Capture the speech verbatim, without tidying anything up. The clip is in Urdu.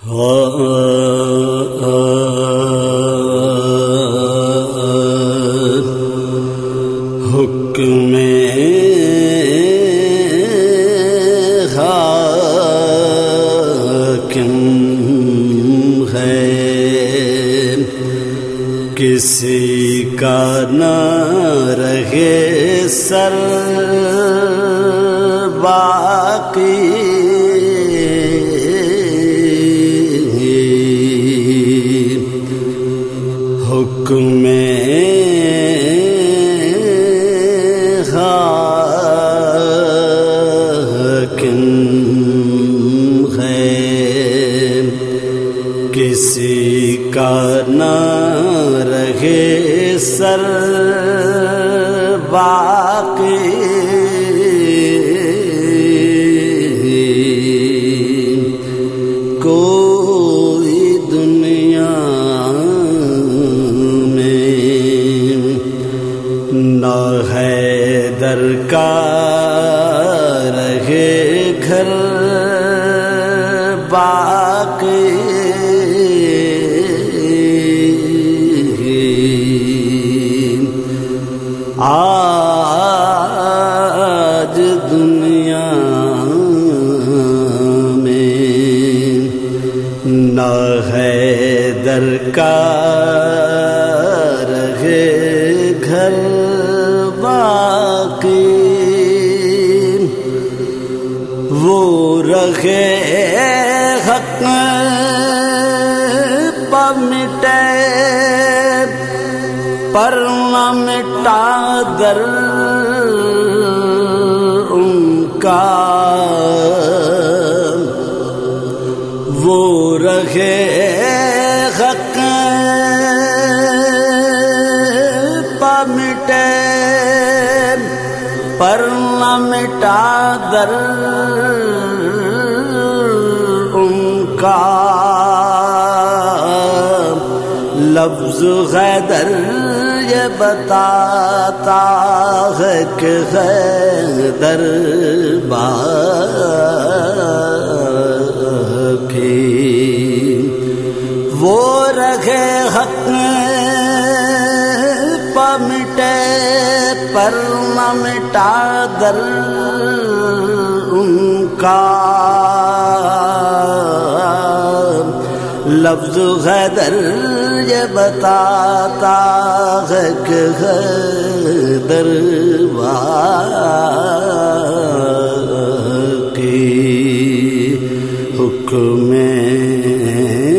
حکم حاکم ہے کسی کا نہ رہے سر باقی حکم حاکم ہے کسی کا نہ رہے سر باقی کوئی دنیا نہ حیدر کا رہے گھر باقی آج دنیا میں نہ حیدر کا رہے گھر باقی وہ رہے حق پہ مٹے پر نہ مٹا در ان کا وہ رہے حق پہ مٹے پر نہ مٹا در ان کا لفظ حیدر یہ بتاتا ہے کہ حیدر باقی وہ رہے حق پہ مٹے پر نہ مٹا در ان کا لفظ حیدر یہ بتاتا ہے کہ حیدر باقی حکم